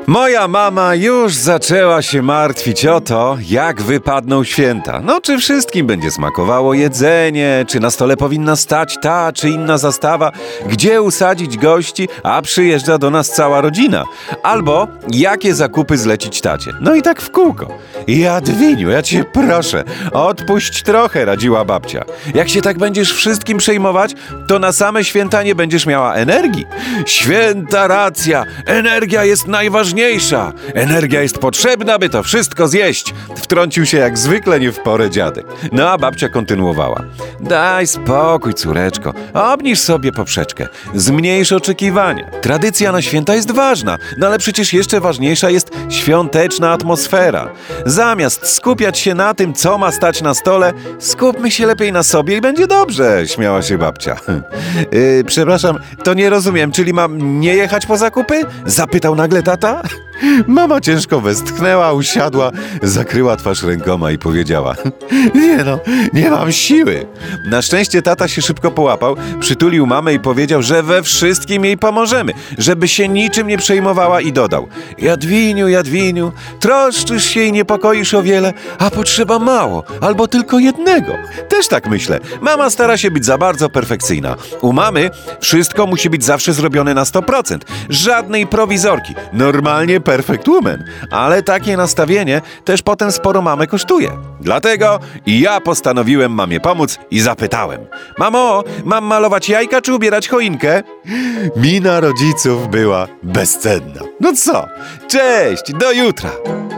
Moja mama już zaczęła się martwić o to, jak wypadną święta. No, czy wszystkim będzie smakowało jedzenie, czy na stole powinna stać ta czy inna zastawa, gdzie usadzić gości, a przyjeżdża do nas cała rodzina. Albo jakie zakupy zlecić tacie. No i tak w kółko. Jadwiniu, ja cię proszę, odpuść trochę, radziła babcia. Jak się tak będziesz wszystkim przejmować, to na same święta nie będziesz miała energii. Święta racja, energia jest najważniejsza. Energia jest potrzebna, by to wszystko zjeść. Wtrącił się jak zwykle nie w porę dziadek. No a babcia kontynuowała. Daj spokój, córeczko. Obniż sobie poprzeczkę. Zmniejsz oczekiwania. Tradycja na święta jest ważna, no ale przecież jeszcze ważniejsza jest świąteczna atmosfera. Zamiast skupiać się na tym, co ma stać na stole, skupmy się lepiej na sobie i będzie dobrze, śmiała się babcia. Przepraszam, to nie rozumiem, czyli mam nie jechać po zakupy? Zapytał nagle tata. Mama ciężko westchnęła, usiadła, zakryła twarz rękoma i powiedziała: nie mam siły. Na szczęście tata się szybko połapał, przytulił mamę i powiedział, że we wszystkim jej pomożemy, żeby się niczym nie przejmowała i dodał: Jadwiniu, troszczysz się i niepokoisz o wiele, a potrzeba mało, albo tylko jednego. Też tak myślę. Mama stara się być za bardzo perfekcyjna. U mamy wszystko musi być zawsze zrobione na 100%. Żadnej prowizorki. Normalnie perfect woman. Ale takie nastawienie też potem sporo mamę kosztuje. Dlatego ja postanowiłem mamie pomóc i zapytałem: Mamo, mam malować jajka czy ubierać choinkę? Mina rodziców była bezcenna. No co? Cześć, do jutra!